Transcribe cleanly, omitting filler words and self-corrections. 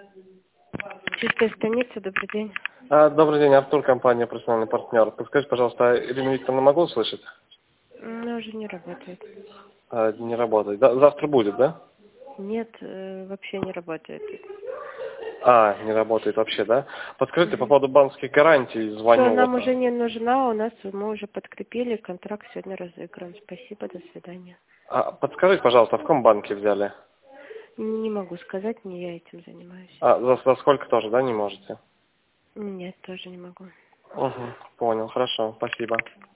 Чистая станица, добрый день. Добрый день, Артур, компания «Профессиональный партнер». Подскажите, пожалуйста, Ирину Викторовну могу услышать? Она уже не работает. Не работает. Завтра будет, да? Нет, вообще не работает. Не работает вообще, да? Подскажите, по Угу. поводу банковских гарантий, Все, звоню нам вот. уже не нужна, мы уже подкрепили, контракт сегодня разыгран. Спасибо, до свидания. Подскажите, пожалуйста, в каком банке взяли? Не могу сказать, не я этим занимаюсь. За сколько тоже, да, не можете? Нет, тоже не могу. Угу, понял, хорошо, спасибо.